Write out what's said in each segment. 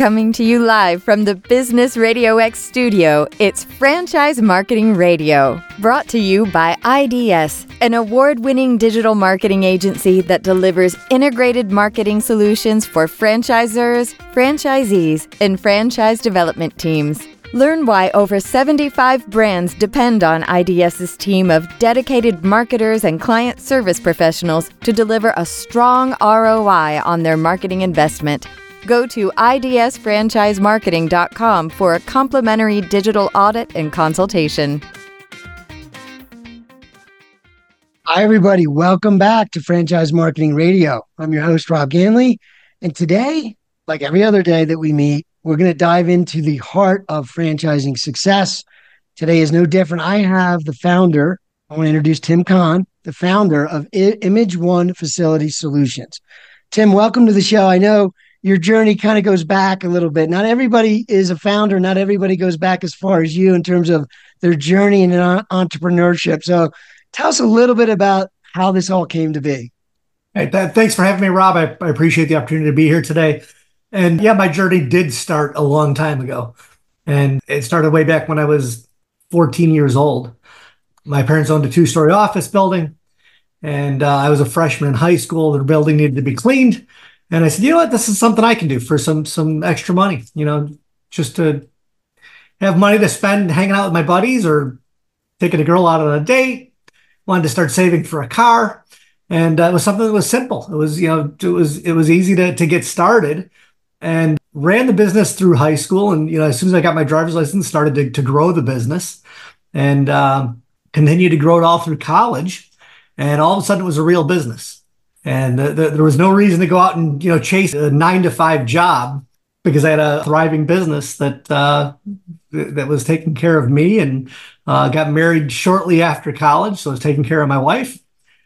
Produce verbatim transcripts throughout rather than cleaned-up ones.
Coming to you live from the Business Radio X studio, it's Franchise Marketing Radio, brought to you by I D S, an award-winning digital marketing agency that delivers integrated marketing solutions for franchisors, franchisees, and franchise development teams. Learn why over seventy-five brands depend on IDS's team of dedicated marketers and client service professionals to deliver a strong R O I on their marketing investment. Go to I D S franchise marketing dot com for a complimentary digital audit and consultation. Hi, everybody. Welcome back to Franchise Marketing Radio. I'm your host, Rob Ganley. And today, like every other day that we meet, we're going to dive into the heart of franchising success. Today is no different. I have the founder. I want to introduce Tim Kahn, the founder of I- Image One Facility Solutions. Tim, welcome to the show. I know your journey kind of goes back a little bit. Not everybody is a founder. Not everybody goes back as far as you in terms of their journey in entrepreneurship. So tell us a little bit about how this all came to be. Hey, th- thanks for having me, Rob. I, I appreciate the opportunity to be here today. And yeah, my journey did start a long time ago. And it started way back when I was fourteen years old. My parents owned a two-story office building. And uh, I was a freshman in high school. The building needed to be cleaned. And I said, you know what, this is something I can do for some some extra money, you know, just to have money to spend hanging out with my buddies or taking a girl out on a date. Wanted to start saving for a car. And uh, it was something that was simple. It was, you know, it was it was easy to to get started, and ran the business through high school. And, you know, as soon as I got my driver's license, started to, to grow the business and uh, continued to grow it all through college. And all of a sudden it was a real business. And the, the, there was no reason to go out and, you know, chase a nine to five job because I had a thriving business that uh, th- that was taking care of me, and uh, got married shortly after college. So I was taking care of my wife,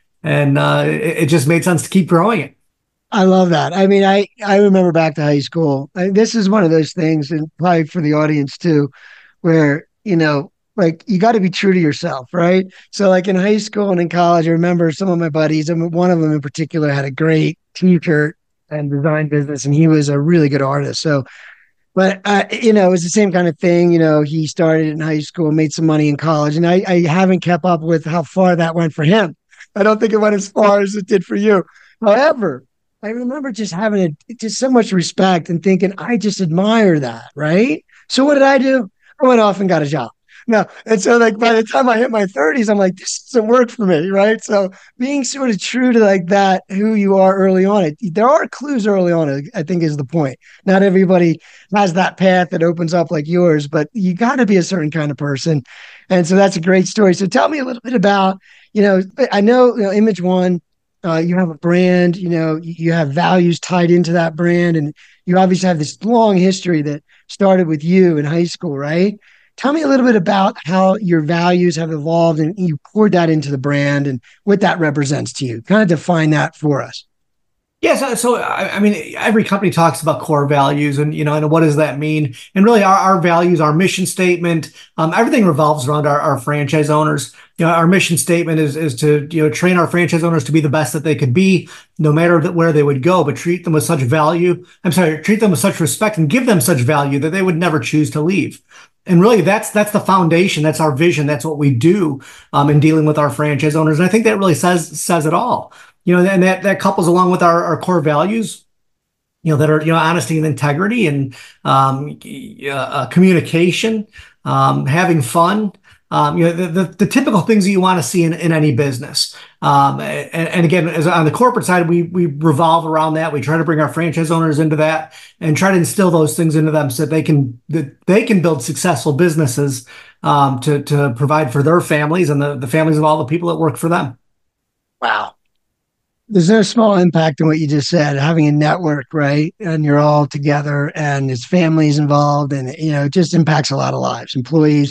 and uh, it, it just made sense to keep growing it. I love that. I mean, I, I remember back to high school. I, this is one of those things, and probably for the audience too, where, you know, like you got to be true to yourself, right? So like in high school and in college, I remember some of my buddies, and one of them in particular had a great t-shirt and design business, and he was a really good artist. So, but, uh, you know, it was the same kind of thing. You know, he started in high school, made some money in college, and I, I haven't kept up with how far that went for him. I don't think it went as far as it did for you. However, I remember just having a, just so much respect and thinking, I just admire that, right? So what did I do? I went off and got a job. No. And so like by the time I hit my thirties, I'm like, this doesn't work for me, right? So being sort of true to like that, who you are early on, it, there are clues early on, I think is the point. Not everybody has that path that opens up like yours, but you got to be a certain kind of person. And so that's a great story. So tell me a little bit about, you know, I know, you know Image One, uh, you have a brand, you know, you have values tied into that brand, and you obviously have this long history that started with you in high school, right? Tell me a little bit about how your values have evolved and you poured that into the brand and what that represents to you. Kind of define that for us. Yeah, so, so I, I mean, every company talks about core values, and, you know, and what does that mean? And really our, our values, our mission statement, um, everything revolves around our, our franchise owners. You know, our mission statement is, is to, you know, train our franchise owners to be the best that they could be, no matter where they would go, but treat them with such value. I'm sorry, treat them with such respect and give them such value that they would never choose to leave. And really, that's that's the foundation. That's our vision. That's what we do um, in dealing with our franchise owners. And I think that really says says it all. You know, and that that couples along with our, our core values, you know, that are, you know, honesty and integrity, and um, uh, communication, um, having fun. Um, you know, the, the, the typical things that you want to see in, in any business. Um, and, and again, as on the corporate side, we we revolve around that. We try to bring our franchise owners into that and try to instill those things into them so that they can that they can build successful businesses um, to to provide for their families and the, the families of all the people that work for them. Wow. There's no small impact in what you just said, having a network, right? And you're all together and it's families involved, and, you know, it just impacts a lot of lives, employees.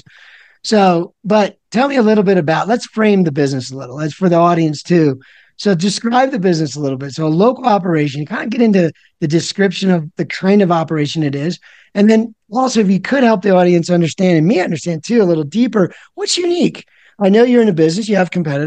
So, but tell me a little bit about, let's frame the business a little. That's for the audience too. So describe the business a little bit. So a local operation, kind of get into the description of the kind of operation it is. And then also, if you could help the audience understand, and me understand too, a little deeper, what's unique? I know you're in a business, you have competitors.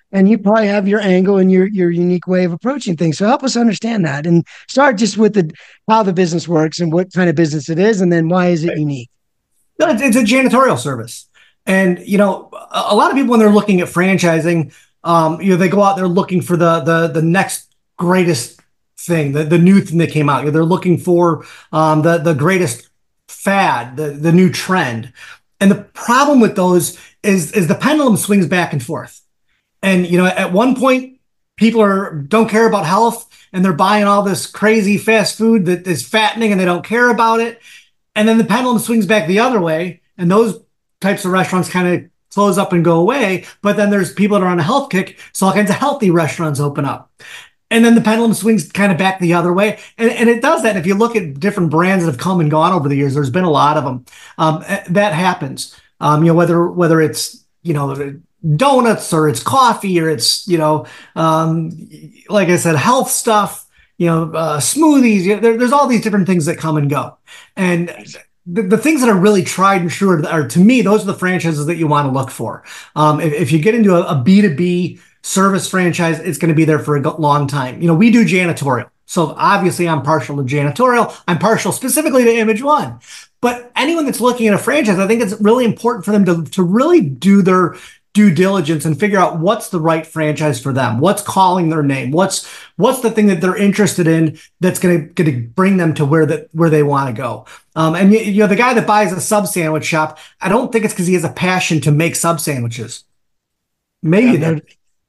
and you probably have your angle and your your unique way of approaching things. So help us understand that, and start just with the how the business works and what kind of business it is, and then why is it unique? No, it's, it's a janitorial service. And, you know, a, a lot of people when they're looking at franchising, um, you know, they go out there looking for the the the next greatest thing, the, the new thing that came out. You know, they're looking for um, the the greatest fad, the the new trend. And the problem with those is is the pendulum swings back and forth. And, you know, at one point, people are don't care about health and they're buying all this crazy fast food that is fattening and they don't care about it. And then the pendulum swings back the other way, and those types of restaurants kind of close up and go away. But then there's people that are on a health kick, so all kinds of healthy restaurants open up. And then the pendulum swings kind of back the other way. And, and it does that. And if you look at different brands that have come and gone over the years, there's been a lot of them. Um, that happens. Um, you know, whether whether it's, you know, donuts or it's coffee or it's, you know, um, like I said, health stuff. You know, uh, smoothies, you know, there, there's all these different things that come and go. And the, the things that are really tried and true are, are, to me, those are the franchises that you want to look for. Um, if, if you get into a, a B two B service franchise, it's going to be there for a long time. You know, we do janitorial. So obviously I'm partial to janitorial. I'm partial specifically to Image One. But anyone that's looking at a franchise, I think it's really important for them to, to really do their due diligence and figure out what's the right franchise for them, what's calling their name, what's what's the thing that they're interested in that's going to bring them to where that where they want to go. Um, and you, you know, the guy that buys a sub sandwich shop, I don't think it's because he has a passion to make sub sandwiches. Maybe yeah,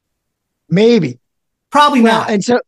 maybe, probably well, not. And so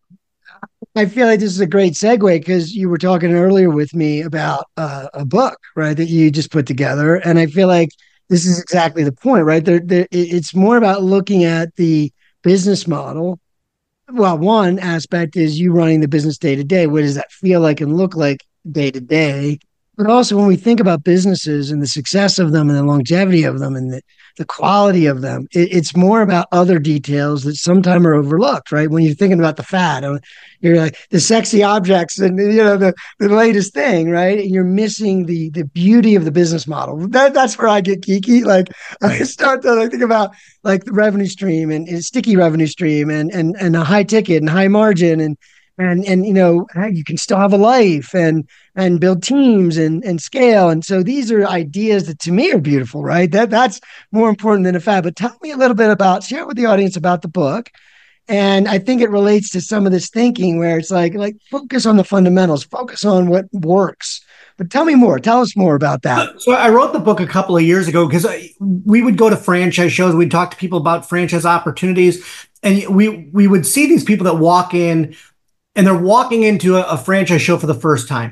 I feel like this is a great segue because you were talking earlier with me about uh, a book, right, that you just put together, and I feel like this is exactly the point, right? There, there, it's more about looking at the business model. Well, one aspect is you running the business day to day. What does that feel like and look like day to day? But also when we think about businesses and the success of them and the longevity of them and the, the quality of them, it, it's more about other details that sometimes are overlooked, right? When you're thinking about the fad, you're like the sexy objects and you know the, the latest thing, right? And you're missing the the beauty of the business model. That, that's where I get geeky. Like I start to like, think about like the revenue stream and, and sticky revenue stream and and and a high ticket and high margin and and and you know you can still have a life and and build teams and and scale. And so these are ideas that to me are beautiful, right? That that's more important than a fad. But tell me a little bit about, share with the audience about the book. And I think it relates to some of this thinking where it's like, like focus on the fundamentals, focus on what works. But tell me more. Tell us more about that. So I wrote the book a couple of years ago because we would go to franchise shows. We'd talk to people about franchise opportunities. And we, we would see these people that walk in and they're walking into a, a franchise show for the first time.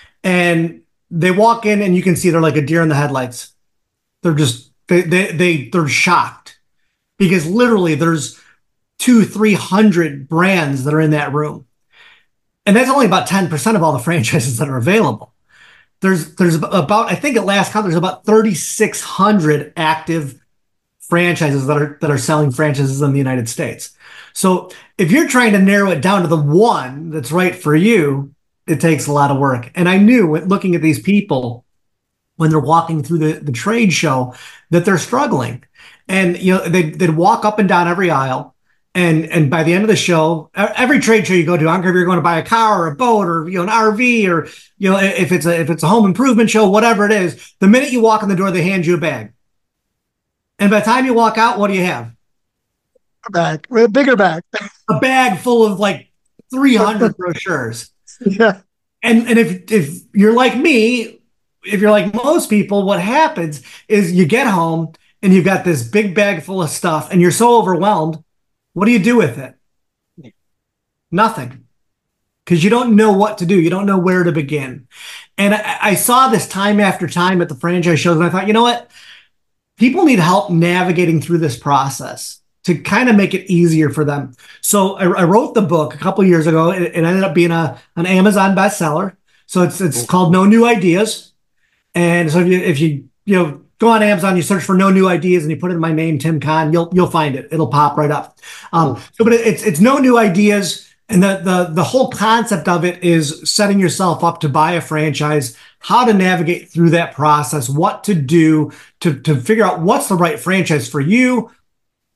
And they walk in and you can see they're like a deer in the headlights. They're just, they, they, they, they're shocked because literally there's two, three hundred brands that are in that room. And that's only about ten percent of all the franchises that are available. There's, there's about, I think at last count, there's about thirty-six hundred active franchises that are, that are selling franchises in the United States. So if you're trying to narrow it down to the one that's right for you, it takes a lot of work. And I knew looking at these people when they're walking through the, the trade show that they're struggling. And, you know, they, they'd walk up and down every aisle. And and by the end of the show, every trade show you go to, I don't care if you're going to buy a car or a boat or, you know, an R V or, you know, if it's a if it's a home improvement show, whatever it is, the minute you walk in the door, they hand you a bag. And by the time you walk out, what do you have? A bag, a bigger bag. A bag full of like three hundred brochures. Yeah. And and if if you're like me, if you're like most people, what happens is you get home and you've got this big bag full of stuff and you're so overwhelmed. What do you do with it? Nothing. Because you don't know what to do. You don't know where to begin. And I, I saw this time after time at the franchise shows, and I thought, you know what? People need help navigating through this process to kind of make it easier for them. So I, I wrote the book a couple of years ago. It, it ended up being a an Amazon bestseller. So it's it's called No New Ideas. And so if you if you you know go on Amazon, you search for No New Ideas, and you put in my name, Tim Kahn, you'll you'll find it. It'll pop right up. Um, cool. So, but it's it's No New Ideas, and the the the whole concept of it is setting yourself up to buy a franchise, how to navigate through that process, what to do to to figure out what's the right franchise for you.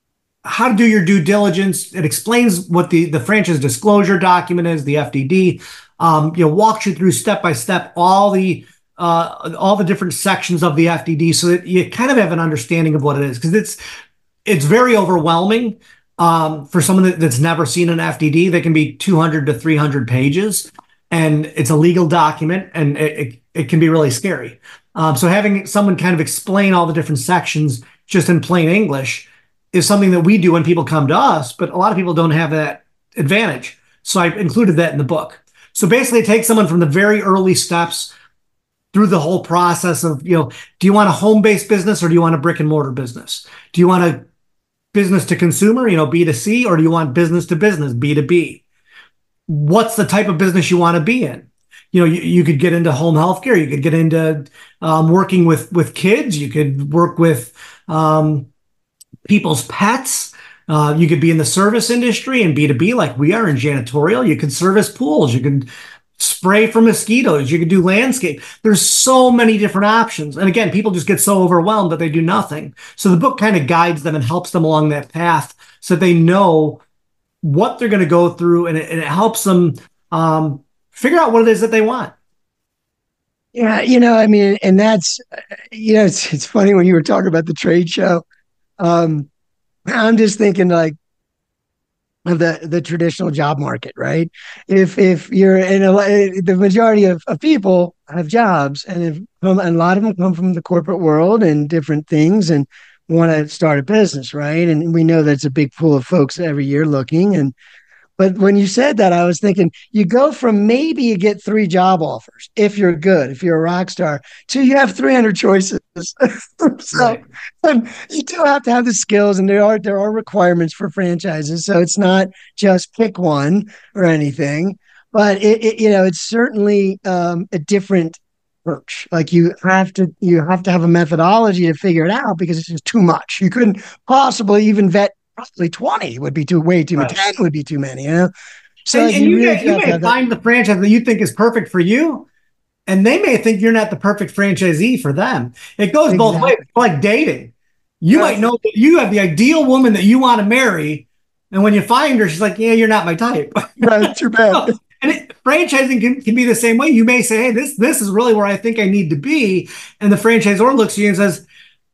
how to do your due diligence. It explains what the, the franchise disclosure document is, the F D D. Um, you know, walks you through step by step all the uh, all the different sections of the F D D, so that you kind of have an understanding of what it is, because it's it's very overwhelming um, for someone that, that's never seen an F D D. They can be two hundred to three hundred pages, and it's a legal document, and it, it, it can be really scary. Um, so having someone kind of explain all the different sections just in plain English is something that we do when people come to us, but a lot of people don't have that advantage. So I included that in the book. So basically it takes someone from the very early steps through the whole process of, you know, do you want a home-based business or do you want a brick and mortar business? Do you want a business to consumer, you know, B to C, or do you want business to business, B to B? What's the type of business you want to be in? You know, you, you could get into home healthcare. You could get into um, working with, with kids. You could work with um, people's pets. Uh, you could be in the service industry and B to B like we are in janitorial. You could service pools. You could spray for mosquitoes. You could do landscape. There's so many different options. And again, people just get so overwhelmed that they do nothing. So the book kind of guides them and helps them along that path so that they know what they're going to go through, and it, and it helps them um, figure out what it is that they want. Yeah, you know, I mean, and that's, you know, it's it's funny when you were talking about the trade show. Um, I'm just thinking like of the the traditional job market, right? If if you're in a, the majority of, of people have jobs, and if and a lot of them come from the corporate world and different things, and want to start a business, right? And we know that's a big pool of folks every year looking. And but when you said that, I was thinking you go from maybe you get three job offers if you're good, if you're a rock star, to you have three hundred choices. So Right. and you do have to have the skills, and there are there are requirements for franchises. So it's not just pick one or anything, but it, it you know it's certainly um, a different approach. Like you have to you have to have a methodology to figure it out, because it's just too much. You couldn't possibly even vet. Probably twenty would be too way too many. Right. ten would be too many, you know? So And, and you you, really may, do you have to may have that. find the franchise that you think is perfect for you, and they may think you're not the perfect franchisee for them. It goes both Exactly. ways. It's like dating. You Yeah. might know that you have the ideal woman that you want to marry, and when you find her, she's like, yeah, you're not my type. Right, too bad. And it, franchising can, can be the same way. You may say, hey, this, this is really where I think I need to be. And the franchisor looks at you and says,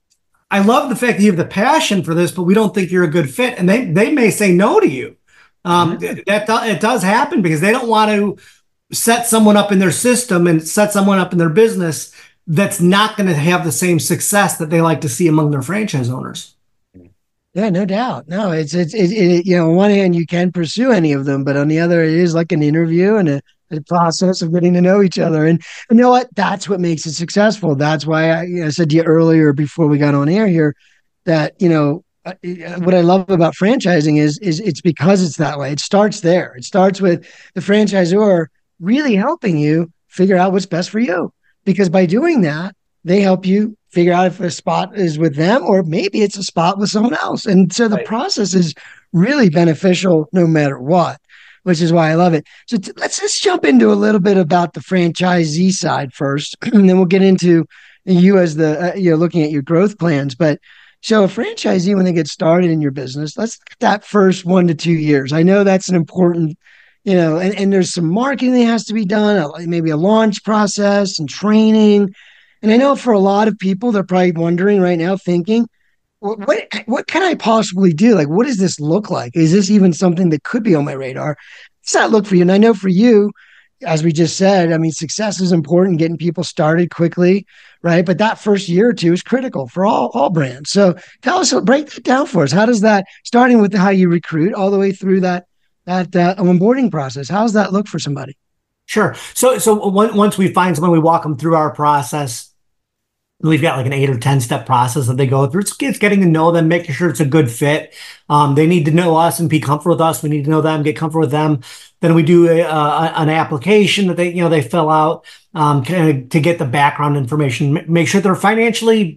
I love the fact that you have the passion for this, but we don't think you're a good fit. And they, they may say no to you. Um, that it does happen, because they don't want to set someone up in their system and set someone up in their business that's not going to have the same success that they like to see among their franchise owners. Yeah, no doubt. No, it's it's it, it, you know, on one hand you can pursue any of them, but on the other it is like an interview and a, a process of getting to know each other. And, and you know what? That's what makes it successful. That's why I, you know, I said to you earlier before we got on air here that, you know, uh, what I love about franchising is is it's because it's that way. It starts there. It starts with the franchisor really helping you figure out what's best for you, because by doing that, they help you figure out if a spot is with them, or maybe it's a spot with someone else. And so the Right. process is really beneficial no matter what, which is why I love it. So t- let's just jump into a little bit about the franchisee side first, and then we'll get into you as the, uh, you know, looking at your growth plans. But so a franchisee, when they get started in your business, let's look at that first one to two years. I know that's an important, you know, and, and there's some marketing that has to be done, maybe a launch process and training. And I know for a lot of people, they're probably wondering right now, thinking, what, what what can I possibly do? Like, what does this look like? Is this even something that could be on my radar? Does that look for you? And I know for you, as we just said, I mean, success is important, getting people started quickly, right? But that first year or two is critical for all, all brands. So tell us, break that down for us. How does that, starting with how you recruit all the way through that, that uh, onboarding process, how does that look for somebody? Sure. So, so once we find someone, we walk them through our process. We've got like an eight or ten step process that they go through. It's, it's getting to know them, making sure it's a good fit. Um, they need to know us and be comfortable with us. We need to know them, get comfortable with them. Then we do a, a, an application that they, you know, they fill out um, kind of to get the background information, make sure they're financially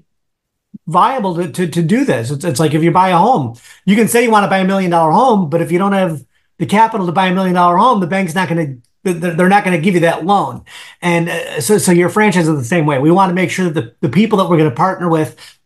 viable to, to, to do this. It's, it's like if you buy a home, you can say you want to buy a million dollar home, but if you don't have the capital to buy a million dollar home, the bank's not going to they're not going to give you that loan. And uh, so, so your franchise is the same way. We want to make sure that the, the people that we're going to partner with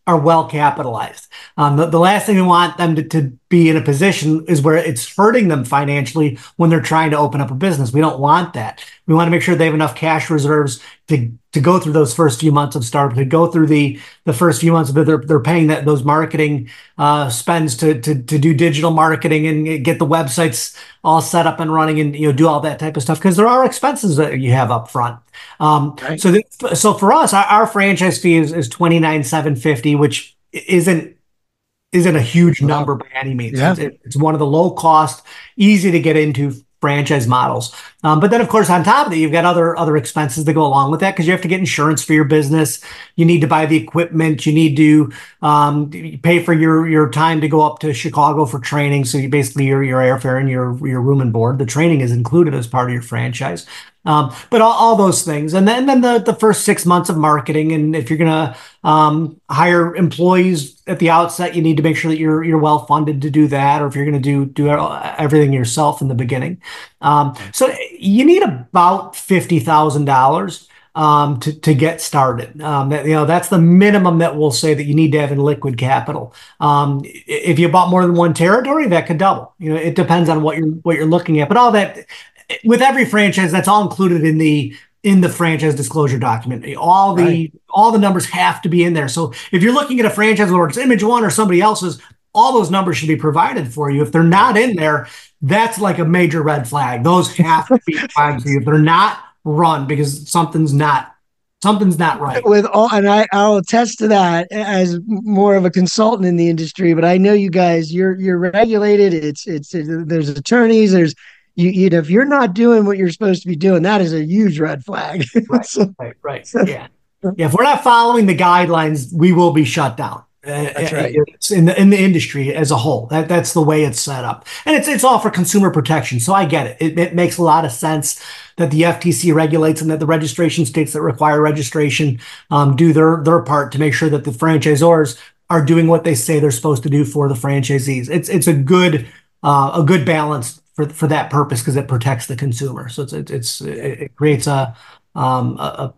are well capitalized. Um, the, the last thing we want them to, to be in a position is where it's hurting them financially when they're trying to open up a business. We don't want that. We want to make sure they have enough cash reserves to, to go through those first few months of startup, to go through the, the first few months of they're, they're paying that those marketing uh, spends to, to, to do digital marketing and get the websites all set up and running and, you know, do all that type of stuff. Because there are expenses that you have up front. Um, Right. So, th- so for us, our, our franchise fee is, is twenty-nine thousand seven hundred fifty dollars, which isn't isn't a huge number by any means. Yeah. It's, it's one of the low cost, easy to get into franchise models. Um, but then, of course, on top of that, you've got other other expenses that go along with that because you have to get insurance for your business. You need to buy the equipment. You need to um, pay for your your time to go up to Chicago for training. So you basically your your airfare and your your room and board. The training is included as part of your franchise. Um, but all, all those things. And then, then the, the first six months of marketing. And if you're going to um, hire employees at the outset, you need to make sure that you're you're well funded to do that. Or if you're going to do do everything yourself in the beginning. Um, so you need about fifty thousand dollars um, to, to get started. Um, that, you know, that's the minimum that we'll say that you need to have in liquid capital. Um, if you bought more than one territory, that could double. You know, it depends on what you're what you're looking at. But all that, with every franchise, that's all included in the in the franchise disclosure document. All the right. all the numbers have to be in there. So if you're looking at a franchise, whether it's Image One or somebody else's, all those numbers should be provided for you. If they're not in there, that's like a major red flag. Those have to be provided for you. If they're not, run because something's not something's not right. With all, and I, I'll attest to that as more of a consultant in the industry. But I know you guys, you're you're regulated. It's it's, it's there's attorneys. There's You, you know, if you're not doing what you're supposed to be doing, that is a huge red flag. Right, so, right, right. Yeah. Yeah. If we're not following the guidelines, we will be shut down. That's right. It's in the in the industry as a whole. That that's the way it's set up, and it's it's all for consumer protection. So I get it. It, it makes a lot of sense that the F T C regulates and that the registration states that require registration um, do their their part to make sure that the franchisors are doing what they say they're supposed to do for the franchisees. It's it's a good uh, a good balance for for that purpose because it protects the consumer. So it's it's, it's it creates a um a, a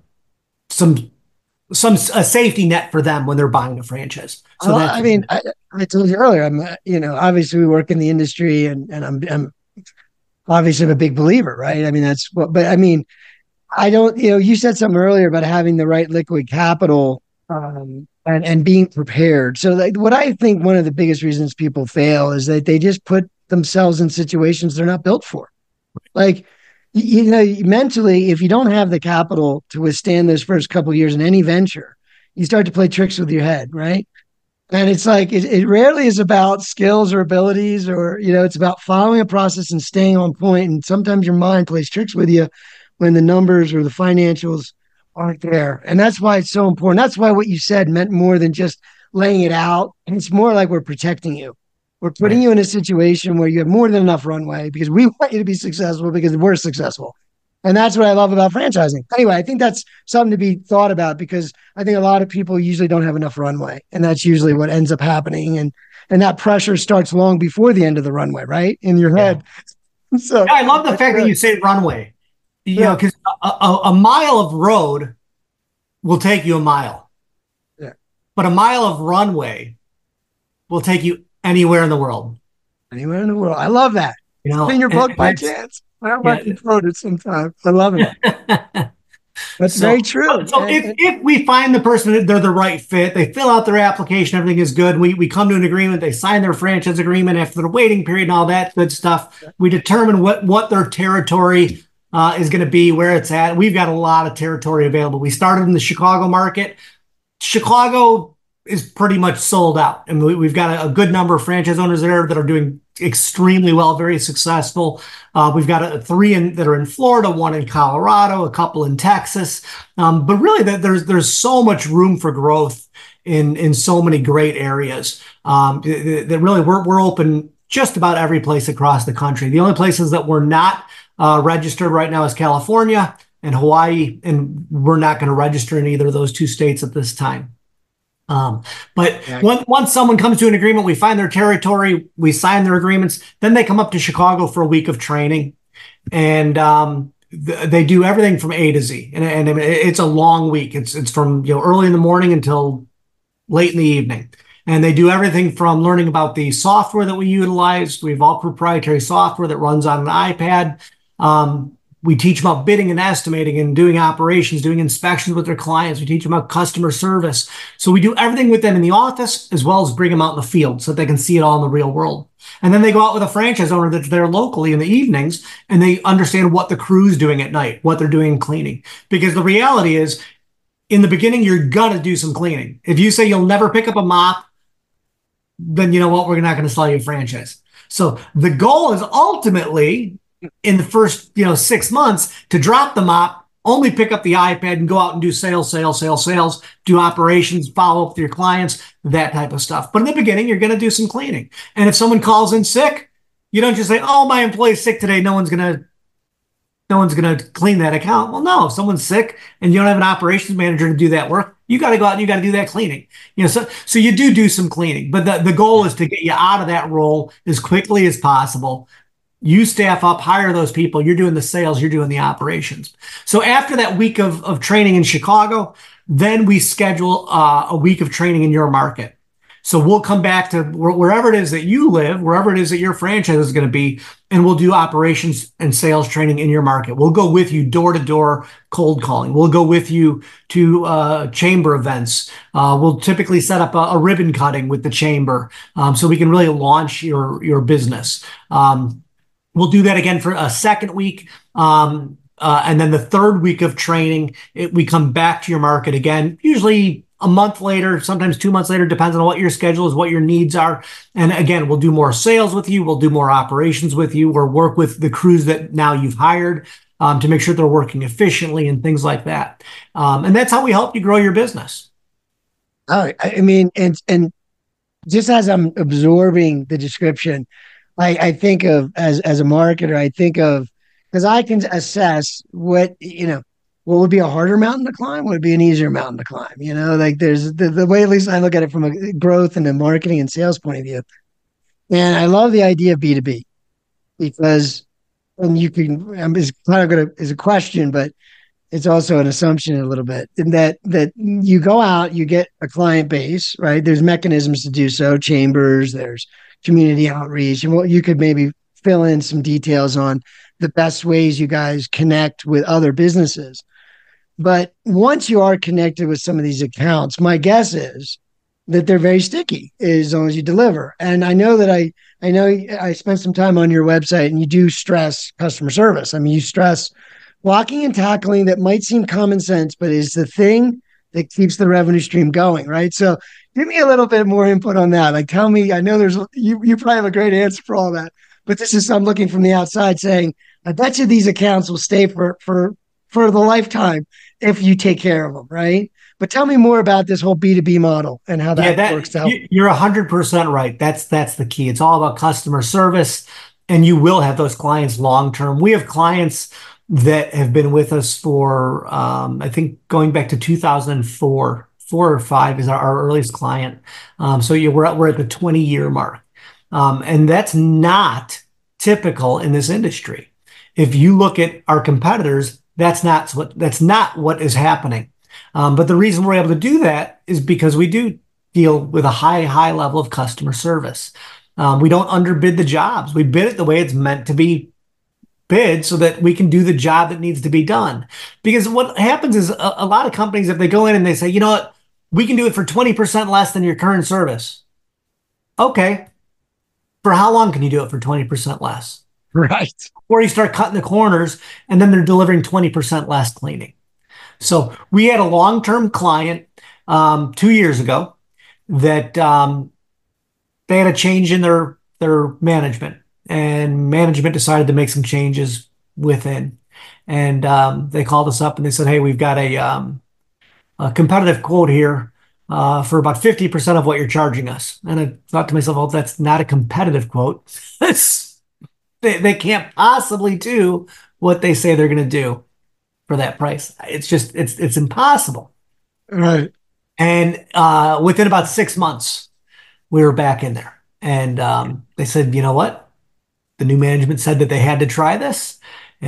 some. some a safety net for them when they're buying a franchise. So well, that's, I mean, I, I told you earlier, I'm, uh, you know, obviously we work in the industry and, and I'm, I'm obviously I'm a big believer, right? I mean, that's what, but I mean, I don't, you know, you said something earlier about having the right liquid capital um, and, and being prepared. So like, what I think one of the biggest reasons people fail is that they just put themselves in situations they're not built for. Like, you know, mentally, if you don't have the capital to withstand those first couple of years in any venture, you start to play tricks with your head, right? And it's like, it, it rarely is about skills or abilities or, you know, it's about following a process and staying on point. And sometimes your mind plays tricks with you when the numbers or the financials aren't there. And that's why it's so important. That's why what you said meant more than just laying it out. And it's more like we're protecting you. We're putting right. you in a situation where you have more than enough runway because we want you to be successful because we're successful. And that's what I love about franchising. Anyway, I think that's something to be thought about because I think a lot of people usually don't have enough runway. And that's usually what ends up happening. And and that pressure starts long before the end of the runway, right? In your head. Yeah. So yeah, I love the fact good. that you say runway. You yeah. know, because a, a, a mile of road will take you a mile. Yeah. But a mile of runway will take you anywhere in the world. Anywhere in the world. I love that. You know, it's in your book by chance. I might be quoted sometime. I love it. That's so, very true. So and, if, if we find the person that they're the right fit, they fill out their application, everything is good. We we come to an agreement, they sign their franchise agreement after the waiting period and all that good stuff. We determine what, what their territory uh, is going to be, where it's at. We've got a lot of territory available. We started in the Chicago market. Chicago is pretty much sold out. And we, we've got a, a good number of franchise owners there that are doing extremely well, very successful. Uh, we've got a, three in, that are in Florida, one in Colorado, a couple in Texas. Um, but really, that there's there's so much room for growth in in so many great areas um, that, that really we're we're open just about every place across the country. The only places that we're not uh, registered right now is California and Hawaii, and we're not going to register in either of those two states at this time. Um, but yeah. once, once someone comes to an agreement, we find their territory, we sign their agreements, then they come up to Chicago for a week of training and, um, th- they do everything from A to Z. And, and it's a long week. It's, it's from, you know, early in the morning until late in the evening. And they do everything from learning about the software that we utilize. We have all proprietary software that runs on an iPad. Um, we teach them about bidding and estimating and doing operations, doing inspections with their clients. We teach them about customer service. So we do everything with them in the office as well as bring them out in the field so that they can see it all in the real world. And then they go out with a franchise owner that's there locally in the evenings, and they understand what the crew's doing at night, what they're doing in cleaning. Because the reality is, in the beginning, you're going to do some cleaning. If you say you'll never pick up a mop, then you know what? We're not going to sell you a franchise. So the goal is ultimately in the first, you know, six months to drop the mop, only pick up the iPad and go out and do sales, sales, sales, sales, do operations, follow up with your clients, that type of stuff. But in the beginning, you're going to do some cleaning. And if someone calls in sick, you don't just say, oh, my employee's sick today. No one's going to no one's going to clean that account. Well, no, if someone's sick and you don't have an operations manager to do that work, you got to go out and you got to do that cleaning. You know, so, so you do do some cleaning, but the, the goal is to get you out of that role as quickly as possible. You staff up, hire those people. You're doing the sales, you're doing the operations. So after that week of, of training in Chicago, then we schedule uh, a week of training in your market. So we'll come back to wherever it is that you live, wherever it is that your franchise is going to be, and we'll do operations and sales training in your market. We'll go with you door to door cold calling. We'll go with you to uh, chamber events. Uh, we'll typically set up a, a ribbon cutting with the chamber um, so we can really launch your, your business. Um, we'll do that again for a second week. Um, uh, and then the third week of training, it, we come back to your market again, usually a month later, sometimes two months later, depends on what your schedule is, what your needs are. And again, we'll do more sales with you. We'll do more operations with you, or work with the crews that now you've hired um, to make sure they're working efficiently and things like that. Um, and that's how we help you grow your business. Oh, I mean, and and just as I'm absorbing the description, I, I think of as as a marketer, I think of, because I can assess what, you know, what would be a harder mountain to climb? What would be an easier mountain to climb? You know, like there's the, the way, at least I look at it from a growth and a marketing and sales point of view. And I love the idea of B two B because, and you can, I'm it's kind of going to, is a question, but it's also an assumption a little bit in that, that you go out, you get a client base, right? There's mechanisms to do so, chambers, there's community outreach, and what you could maybe fill in some details on the best ways you guys connect with other businesses. But once you are connected with some of these accounts, my guess is that they're very sticky as long as you deliver. And I know that I, I know I spent some time on your website and you do stress customer service. I mean, you stress blocking and tackling that might seem common sense, but is the thing that keeps the revenue stream going, right? So give me a little bit more input on that. Like, tell me, I know there's, you, you probably have a great answer for all that, but this is, I'm looking from the outside saying, I bet you these accounts will stay for, for, for the lifetime if you take care of them, right? But tell me more about this whole B two B model and how that, yeah, that works out. You're one hundred percent right. That's that's the key. It's all about customer service, and you will have those clients long-term. We have clients that have been with us for, um, I think, going back to two thousand four, four or five is our, our earliest client. Um, so you, we're, at, we're at the twenty-year mark. Um, and that's not typical in this industry. If you look at our competitors, that's not what that's not what is happening. Um, but the reason we're able to do that is because we do deal with a high, high level of customer service. Um, we don't underbid the jobs. We bid it the way it's meant to be bid so that we can do the job that needs to be done. Because what happens is a, a lot of companies, if they go in and they say, you know what, we can do it for twenty percent less than your current service. Okay. For how long can you do it for twenty percent less? Right. Or you start cutting the corners and then they're delivering twenty percent less cleaning. So we had a long-term client um, two years ago that um, they had a change in their, their management, and management decided to make some changes within. And um, they called us up and they said, hey, we've got a, um, a competitive quote here uh, for about fifty percent of what you're charging us. And I thought to myself, well, that's not a competitive quote. That's, they, they can't possibly do what they say they're going to do for that price. It's just, it's, it's impossible. Right. And uh, within about six months, we were back in there. And um, they said, you know what? The new management said that they had to try this,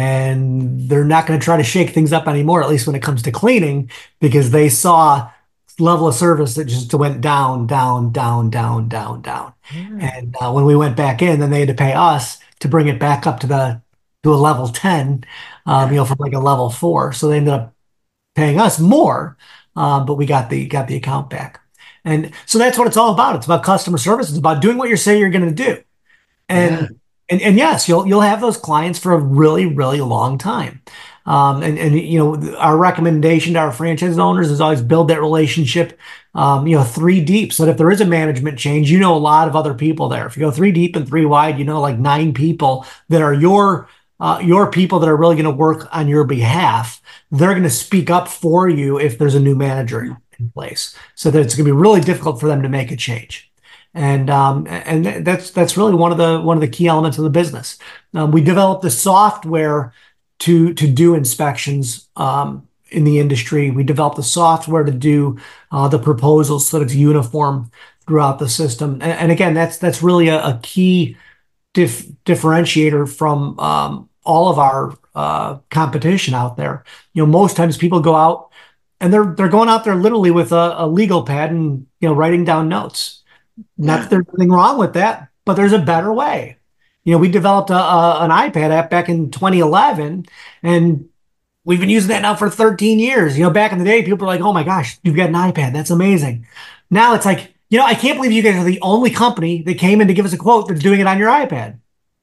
and they're not going to try to shake things up anymore, at least when it comes to cleaning, because they saw level of service that just went down, down, down, down, down, down. Yeah. And uh, when we went back in, then they had to pay us to bring it back up to the to a level ten, um, you know, from like a level four. So they ended up paying us more, um, but we got the got the account back. And so that's what it's all about. It's about customer service. It's about doing what you say you're going to do. And, Yeah. and and yes, you'll you'll have those clients for a really, really long time. Um, and and you know, our recommendation to our franchise owners is always build that relationship, um, you know, three deep. So that if there is a management change, you know a lot of other people there. If you go three deep and three wide, you know like nine people that are your uh, your people that are really going to work on your behalf. They're going to speak up for you if there's a new manager in, in place, so that it's going to be really difficult for them to make a change. And um, and that's that's really one of the one of the key elements of the business. Um, we developed the software to to do inspections um, in the industry. We developed the software to do uh, the proposals so that it's uniform throughout the system. And, and again, that's that's really a, a key dif- differentiator from um, all of our uh, competition out there. You know, most times people go out and they're they're going out there literally with a, a legal pad and you know writing down notes. Not that there's anything wrong with that, but there's a better way. You know, we developed a, a, an iPad app back in twenty eleven, and we've been using that now for thirteen years. You know, back in the day, people were like, oh my gosh, you've got an iPad. That's amazing. Now it's like, you know, I can't believe you guys are the only company that came in to give us a quote that's doing it on your iPad.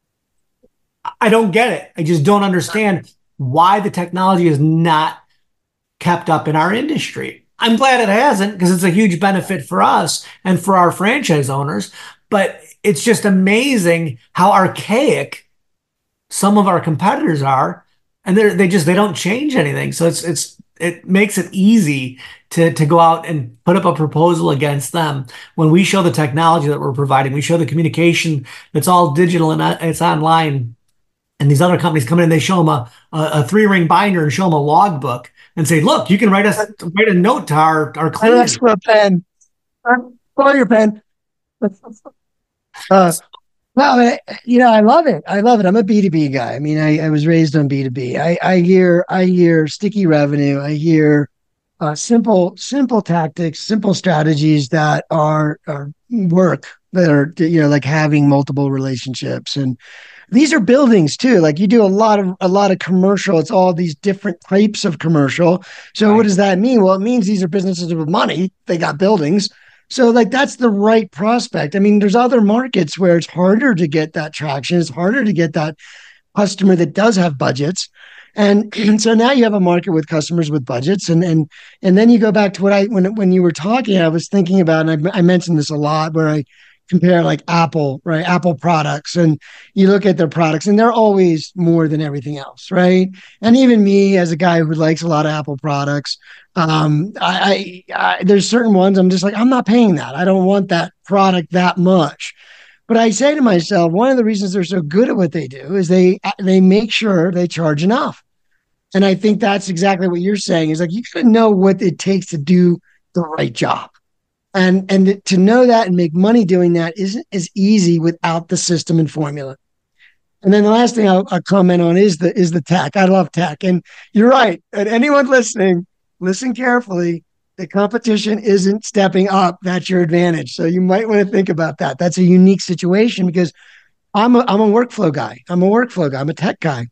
I don't get it. I just don't understand why the technology is not kept up in our industry. I'm glad it hasn't because it's a huge benefit for us and for our franchise owners. But it's just amazing how archaic some of our competitors are, and they they just they don't change anything. So it's it's it makes it easy to to go out and put up a proposal against them when we show the technology that we're providing. We show the communication that's all digital and it's online. And these other companies come in and they show them a, a, a three ring binder and show them a logbook and say, look, you can write us write a note to our, our I asked for a pen. Borrow your pen. Uh, well, you know, I love it. I love it. I'm a B two B guy. I mean, I, I was raised on B two B. I, I hear I hear sticky revenue. I hear uh, simple simple tactics, simple strategies that are are work that are you know like having multiple relationships. And these are buildings too. Like you do a lot of a lot of commercial. It's all these different types of commercial. So right. What does that mean? Well, it means these are businesses with money. They got buildings. So like that's the right prospect. I mean, there's other markets where it's harder to get that traction. It's harder to get that customer that does have budgets. And, and so now you have a market with customers with budgets. And and and then you go back to what I when when you were talking, I was thinking about, and I, I mentioned this a lot, where I compare like Apple, right? Apple products, and you look at their products and they're always more than everything else, right? And even me as a guy who likes a lot of Apple products, um, I, I, I there's certain ones I'm just like, I'm not paying that. I don't want that product that much. But I say to myself, one of the reasons they're so good at what they do is they they make sure they charge enough. And I think that's exactly what you're saying is like, you got to know what it takes to do the right job. And and to know that and make money doing that isn't as easy without the system and formula. And then the last thing I'll, I'll comment on is the is the tech. I love tech, and you're right. And anyone listening, listen carefully. The competition isn't stepping up. That's your advantage. So you might want to think about that. That's a unique situation because I'm a I'm a workflow guy. I'm a workflow guy. I'm a tech guy.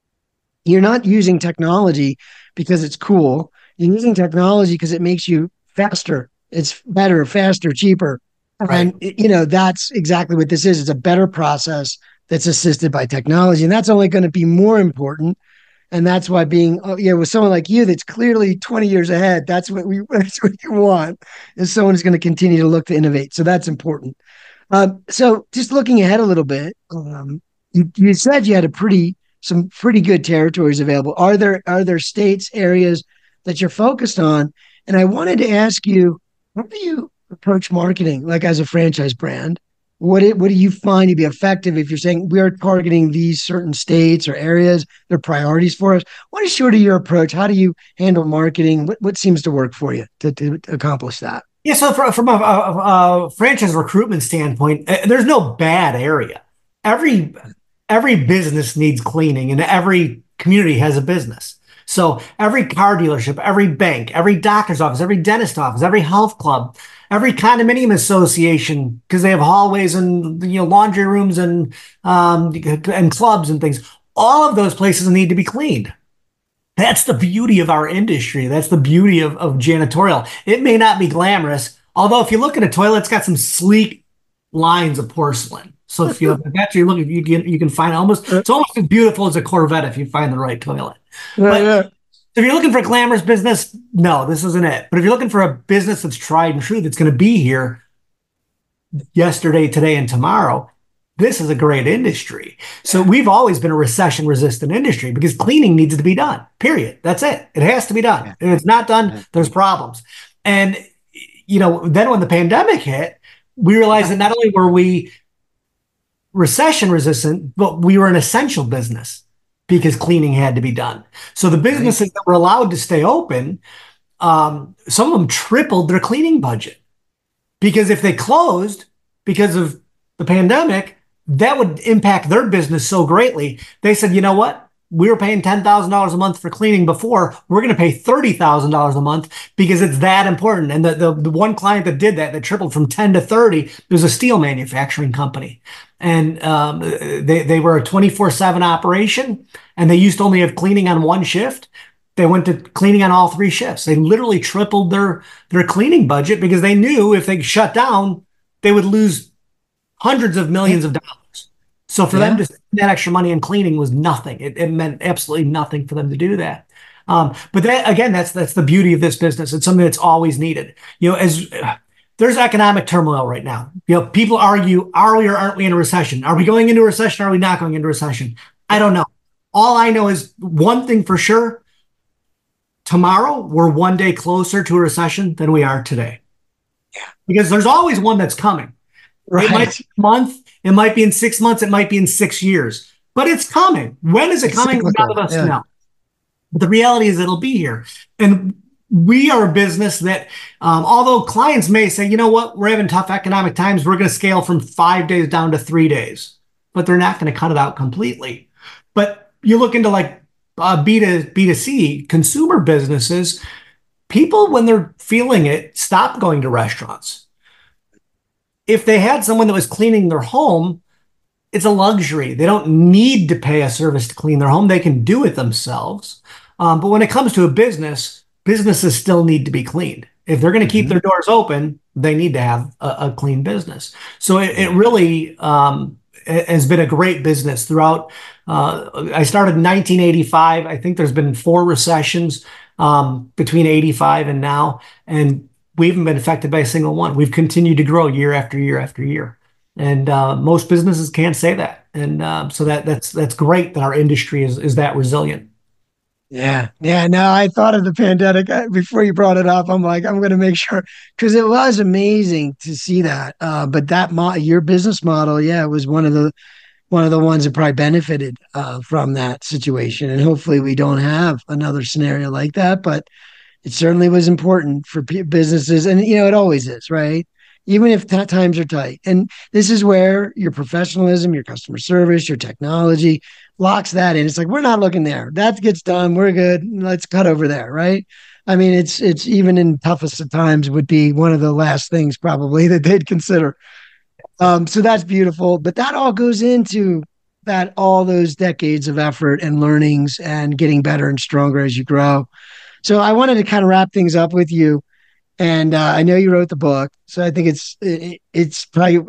You're not using technology because it's cool. You're using technology because it makes you faster. It's better, faster, cheaper. Right. And, you know, that's exactly what this is. It's a better process that's assisted by technology. And that's only going to be more important. And that's why being, oh, yeah, with someone like you that's clearly twenty years ahead, that's what we that's what you want, is someone who's going to continue to look to innovate. So that's important. Um, so just looking ahead a little bit, um, you, you said you had a pretty, some pretty good territories available. Are there, are there states, areas that you're focused on? And I wanted to ask you, how do you approach marketing, like as a franchise brand? What it, what do you find to be effective if you're saying we're targeting these certain states or areas, they're priorities for us? What is sort of your approach? How do you handle marketing? What, what seems to work for you to, to accomplish that? Yeah, so for, from a, a, a franchise recruitment standpoint, there's no bad area. Every every business needs cleaning, and every community has a business. So every car dealership, every bank, every doctor's office, every dentist office, every health club, every condominium association, because they have hallways and, you know, laundry rooms and um, and clubs and things. All of those places need to be cleaned. That's the beauty of our industry. That's the beauty of, of janitorial. It may not be glamorous, although if you look at a toilet, it's got some sleek lines of porcelain. So if you if that's you look, you can you can find almost it's almost as beautiful as a Corvette if you find the right toilet. Yeah, but yeah. if you're looking for a glamorous business, no, this isn't it. But if you're looking for a business that's tried and true, that's going to be here yesterday, today, and tomorrow, this is a great industry. So we've always been a recession-resistant industry because cleaning needs to be done, period. That's it. It has to be done. Yeah. If it's not done, there's problems. And, you know, then when the pandemic hit, we realized that not only were we recession-resistant, but we were an essential business because cleaning had to be done. So the businesses right. that were allowed to stay open, um, some of them tripled their cleaning budget because if they closed because of the pandemic, that would impact their business so greatly. They said, you know what? We were paying ten thousand dollars a month for cleaning before. We're going to pay thirty thousand dollars a month because it's that important. And the, the, the one client that did that, that tripled from ten to thirty, was a steel manufacturing company. And um, they, they were a twenty-four seven operation, and they used to only have cleaning on one shift. They went to cleaning on all three shifts. They literally tripled their, their cleaning budget because they knew if they shut down, they would lose hundreds of millions of dollars. So for yeah. them to spend that extra money in cleaning was nothing. It, it meant absolutely nothing for them to do that. Um, but that, again, that's that's the beauty of this business. It's something that's always needed. You know, as uh, there's economic turmoil right now. You know, people argue, are we or aren't we in a recession? Are we going into a recession? Or are we not going into a recession? I don't know. All I know is one thing for sure. Tomorrow, we're one day closer to a recession than we are today. Yeah. Because there's always one that's coming. Right. It might be a month. It might be in six months. It might be in six years. But it's coming. When is it it's coming? cyclical. None of us yeah. know. But the reality is it'll be here. And we are a business that, um, although clients may say, you know what, we're having tough economic times, we're going to scale from five days down to three days. But they're not going to cut it out completely. But you look into like uh, B to B to C consumer businesses, people, when they're feeling it, stop going to restaurants. If they had someone that was cleaning their home, it's a luxury. They don't need to pay a service to clean their home. They can do it themselves. Um, but when it comes to a business, businesses still need to be cleaned. If they're going to keep mm-hmm. their doors open, they need to have a, a clean business. So it, it really um, has been a great business throughout. Uh, I started in nineteen eighty-five. I think there's been four recessions um, between eighty-five and now. And we haven't been affected by a single one. We've continued to grow year after year after year. And uh, most businesses can't say that. And uh, so that that's that's great that our industry is is that resilient. Yeah. Yeah. No, I thought of the pandemic before you brought it up. I'm like, I'm going to make sure, because it was amazing to see that. Uh, but that mo- your business model, yeah, was one of the one of the ones that probably benefited uh, from that situation. And hopefully we don't have another scenario like that. But it certainly was important for p- businesses. And, you know, it always is, right? Even if t- times are tight. And this is where your professionalism, your customer service, your technology locks that in. It's like, we're not looking there. That gets done. We're good. Let's cut over there, right? I mean, it's it's even in toughest of times would be one of the last things probably that they'd consider. Um, so that's beautiful. But that all goes into that all those decades of effort and learnings and getting better and stronger as you grow. So I wanted to kind of wrap things up with you. And uh, I know you wrote the book, so I think it's it, it's probably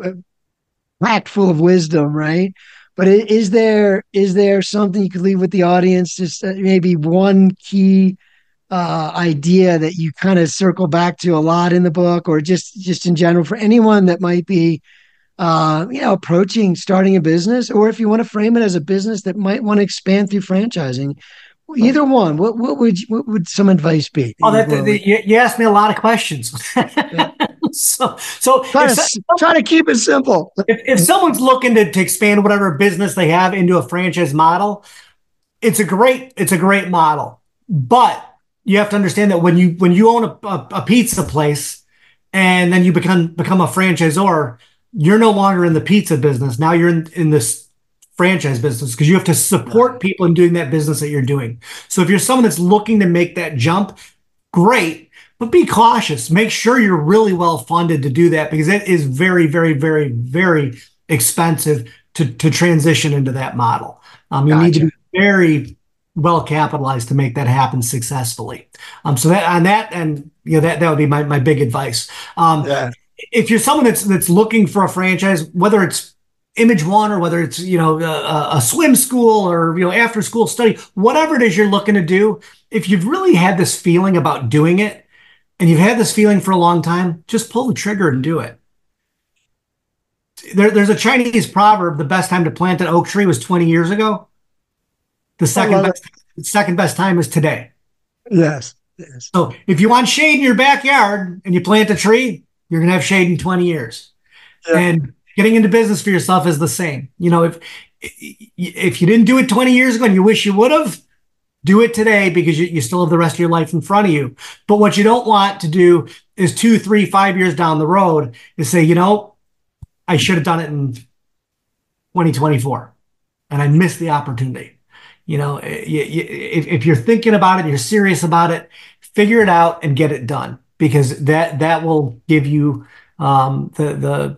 packed full of wisdom, right? But is there is there something you could leave with the audience? Just uh, maybe one key uh, idea that you kind of circle back to a lot in the book, or just just in general for anyone that might be, uh, you know, approaching starting a business, or if you want to frame it as a business that might want to expand through franchising. Either one. What what would you, what would some advice be? Oh, that, the, the, you, you asked me a lot of questions. Yeah. so so try to, so, try to keep it simple. If, if someone's looking to, to expand whatever business they have into a franchise model, it's a great it's a great model. But you have to understand that when you when you own a, a, a pizza place and then you become become a franchisor, you're no longer in the pizza business. Now you're in, in this franchise business because you have to support people in doing that business that you're doing. So if you're someone that's looking to make that jump, great, but be cautious. Make sure you're really well funded to do that because it is very, very, very, very expensive to, to transition into that model. Um, you gotcha. Need to be very well capitalized to make that happen successfully. Um, so that on that, and you know that that would be my my big advice. Um, yeah. If you're someone that's that's looking for a franchise, whether it's Image One or whether it's you know a, a swim school or you know after school study, whatever it is you're looking to do, if you've really had this feeling about doing it, and you've had this feeling for a long time, just pull the trigger and do it. There, there's a Chinese proverb: the best time to plant an oak tree was twenty years ago. The second best, the second best time is today. Yes, yes. So if you want shade in your backyard and you plant a tree, you're going to have shade in twenty years. Yeah. And getting into business for yourself is the same. You know, if if you didn't do it twenty years ago and you wish you would have, do it today because you, you still have the rest of your life in front of you. But what you don't want to do is two, three, five years down the road is say, you know, I should have done it in twenty twenty-four and I missed the opportunity. You know, you, you, if, if you're thinking about it, you're serious about it, figure it out and get it done because that that will give you um, the, the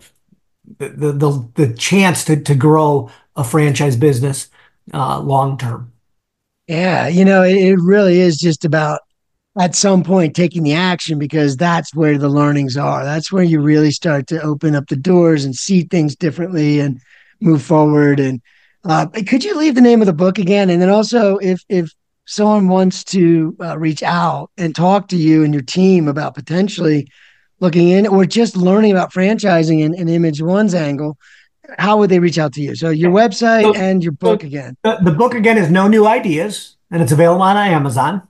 the the the chance to to grow a franchise business uh, long term. Yeah, you know, it, it really is just about at some point taking the action because that's where the learnings are. That's where you really start to open up the doors and see things differently and move forward. And Uh, could you leave the name of the book again? And then also, if if someone wants to uh, reach out and talk to you and your team about potentially looking in or just learning about franchising and, and Image One's angle, how would they reach out to you? So your website so, and your book so again. The, the book again is No New Ideas, and it's available on Amazon.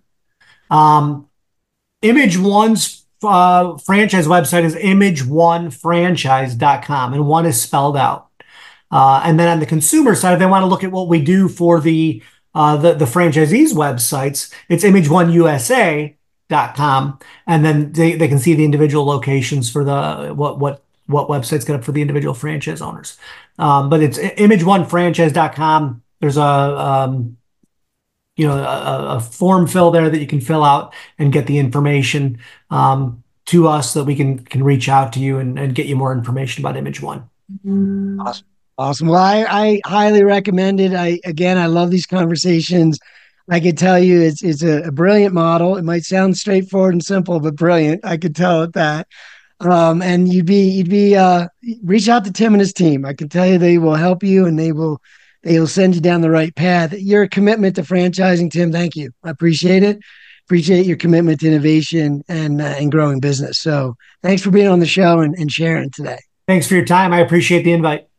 Um, Image One's uh, franchise website is image one franchise dot com, and one is spelled out. Uh, and then on the consumer side, if they want to look at what we do for the uh, the, the franchisees' websites, it's image one U S A dot com, and then they, they can see the individual locations for the what what what websites get up for the individual franchise owners. Um, but it's image one franchise dot com. There's a um, you know a, a form fill there that you can fill out and get the information um, to us so that we can can reach out to you and, and get you more information about Image One. Awesome. Awesome. Well, I, I highly recommend it. I, again, I love these conversations. I could tell you it's, it's a, a brilliant model. It might sound straightforward and simple, but brilliant. I could tell it that. Um, and you'd be, you'd be, uh, reach out to Tim and his team. I can tell you they will help you and they will, they will send you down the right path. Your commitment to franchising, Tim, thank you. I appreciate it. Appreciate your commitment to innovation and, uh, and growing business. So thanks for being on the show and, and sharing today. Thanks for your time. I appreciate the invite.